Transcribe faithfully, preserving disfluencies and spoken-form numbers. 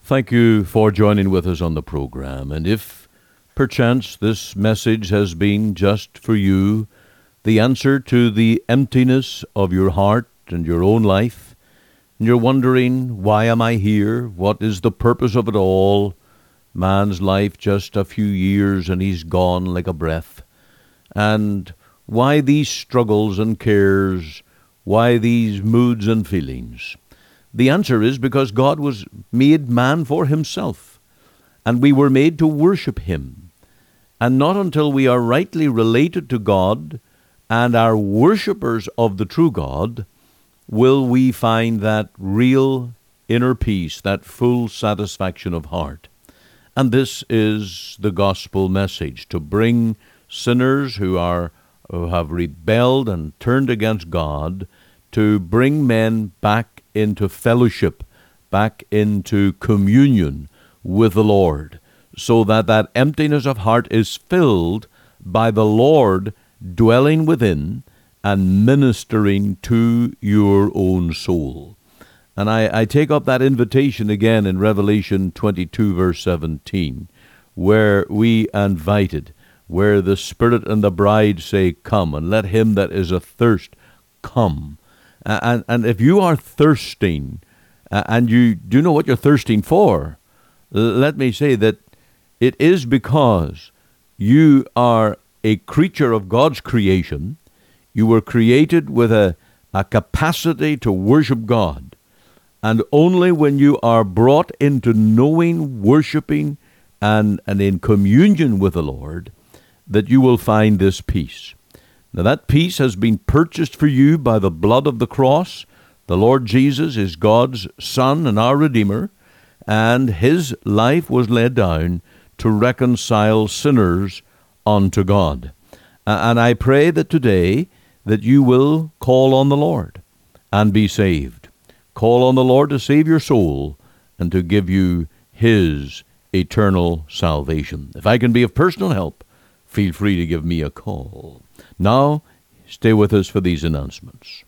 Thank you for joining with us on the program. And if perchance this message has been just for you, the answer to the emptiness of your heart and your own life, and you're wondering, why am I here? What is the purpose of it all? Man's life just a few years and he's gone like a breath. And why these struggles and cares? Why these moods and feelings? The answer is because God was made man for himself, and we were made to worship him. And not until we are rightly related to God and are worshippers of the true God will we find that real inner peace, that full satisfaction of heart. And this is the gospel message, to bring sinners who are who have rebelled and turned against God, to bring men back into fellowship, back into communion with the Lord, so that that emptiness of heart is filled by the Lord dwelling within and ministering to your own soul. And I, I take up that invitation again in Revelation twenty-two, verse seventeen, where we are invited, where the Spirit and the bride say, "Come, and let him that is athirst come." And, and if you are thirsting, uh, and you do know what you're thirsting for, let me say that it is because you are a creature of God's creation. You were created with a, a capacity to worship God. And only when you are brought into knowing, worshiping, and, and in communion with the Lord, that you will find this peace. Now that peace has been purchased for you by the blood of the cross. The Lord Jesus is God's Son and our Redeemer, and his life was laid down to reconcile sinners unto God. And I pray that today that you will call on the Lord and be saved. Call on the Lord to save your soul and to give you his eternal salvation. If I can be of personal help, feel free to give me a call. Now, stay with us for these announcements.